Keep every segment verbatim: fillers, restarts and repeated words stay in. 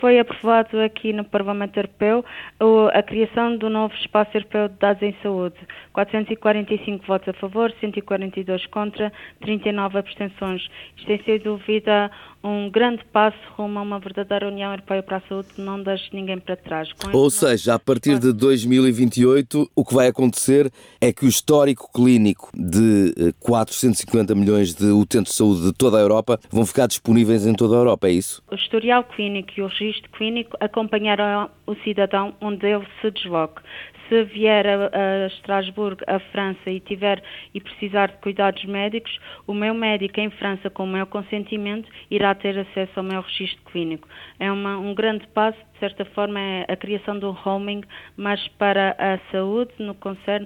Foi aprovado aqui no Parlamento Europeu a criação do novo Espaço Europeu de Dados em Saúde. quatrocentos e quarenta e cinco votos a favor, cento e quarenta e dois contra, trinta e nove abstenções. Isto tem sido dúvida um grande passo rumo a uma verdadeira União Europeia para a Saúde que não deixe ninguém para trás. Com Ou seja, a partir de dois mil e vinte e oito, o que vai acontecer é que o histórico clínico de quatrocentos e cinquenta milhões de utentes de saúde de toda a Europa vão ficar disponíveis em toda a Europa, é isso? O historial clínico e o registro clínico acompanharão o cidadão onde ele se desloque. Se vier a, a Estrasburgo, a França, e tiver e precisar de cuidados médicos, o meu médico em França, com o meu consentimento, irá ter acesso ao meu registro clínico. É uma, um grande passo, de certa forma, é a criação do roaming, mas para a saúde, no que concerne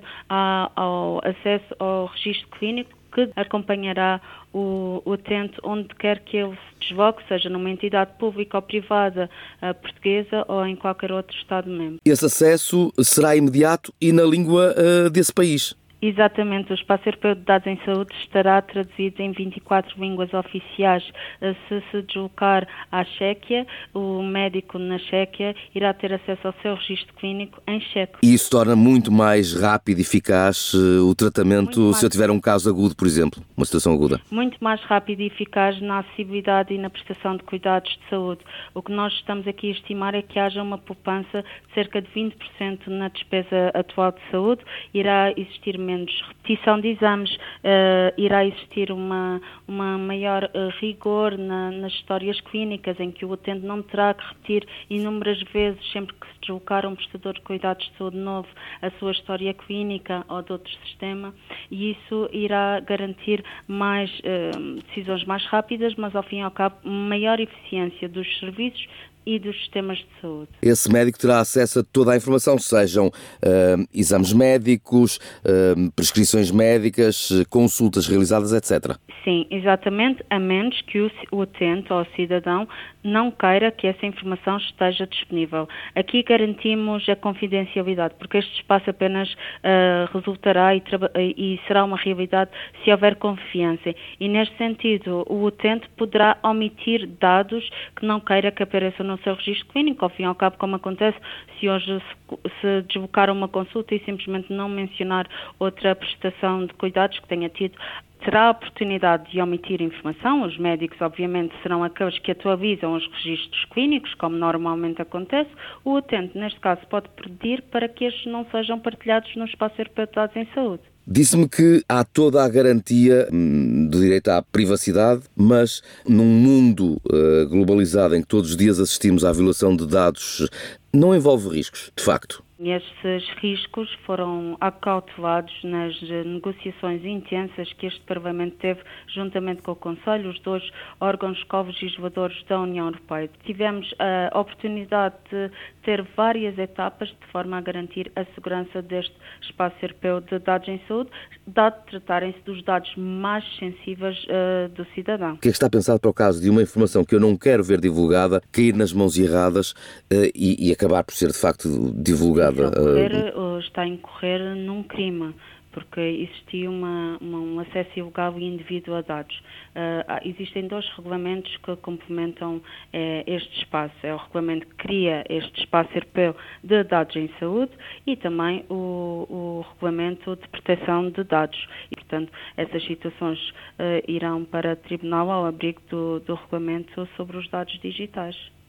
ao acesso ao registro clínico, que acompanhará o utente onde quer que ele se desloque, seja numa entidade pública ou privada uh, portuguesa ou em qualquer outro Estado-membro. Esse acesso será imediato e na língua uh, desse país? Exatamente, o Espaço Europeu de Dados em Saúde estará traduzido em vinte e quatro línguas oficiais. Se se deslocar à Chequia, o médico na Chequia irá ter acesso ao seu registro clínico em checo. E isso torna muito mais rápido e eficaz uh, o tratamento Muito se mais... eu tiver um caso agudo, por exemplo, uma situação aguda? Muito mais rápido e eficaz na acessibilidade e na prestação de cuidados de saúde. O que nós estamos aqui a estimar é que haja uma poupança de cerca de vinte por cento na despesa atual de saúde, irá existir menos repetição de exames, uh, irá existir uma, uma maior uh, rigor na, nas histórias clínicas, em que o utente não terá que repetir inúmeras vezes, sempre que se deslocar a um prestador de cuidados de saúde novo, a sua história clínica ou de outro sistema, e isso irá garantir mais uh, decisões mais rápidas, mas ao fim e ao cabo maior eficiência dos serviços e dos sistemas de saúde. Esse médico terá acesso a toda a informação, sejam uh, exames médicos, uh, prescrições médicas, consultas realizadas, etcétera. Sim, exatamente, a menos que o, o utente ou o cidadão não queira que essa informação esteja disponível. Aqui garantimos a confidencialidade, porque este espaço apenas uh, resultará e, e será uma realidade se houver confiança. E neste sentido, o utente poderá omitir dados que não queira que apareçam no seu registro clínico, ao fim e ao cabo, como acontece se hoje se, se deslocar a uma consulta e simplesmente não mencionar outra prestação de cuidados que tenha tido, terá a oportunidade de omitir informação. Os médicos, obviamente, serão aqueles que atualizam os registros clínicos, como normalmente acontece. O utente, neste caso, pode pedir para que estes não sejam partilhados no Espaço Europeu de Dados em Saúde. Disse-me que há toda a garantia hum, do direito à privacidade, mas num mundo uh, globalizado em que todos os dias assistimos à violação de dados, não envolve riscos, de facto? Esses riscos foram acautelados nas negociações intensas que este Parlamento teve juntamente com o Conselho, os dois órgãos co-legisladores da União Europeia. Tivemos a oportunidade de ter várias etapas de forma a garantir a segurança deste Espaço Europeu de Dados em Saúde, dado tratarem-se dos dados mais sensíveis uh, do cidadão. O que é que está pensado para o caso de uma informação que eu não quero ver divulgada, cair nas mãos erradas uh, e, e acabar por ser de facto divulgada? Ocorrer, está a incorrer num crime, porque existia uma, uma, um acesso ilegal e indevido a dados. Uh, existem dois regulamentos que complementam eh, este espaço. É o regulamento que cria este espaço europeu de dados em saúde e também o, o regulamento de proteção de dados. E, portanto, essas situações uh, irão para o tribunal ao abrigo do, do regulamento sobre os dados digitais.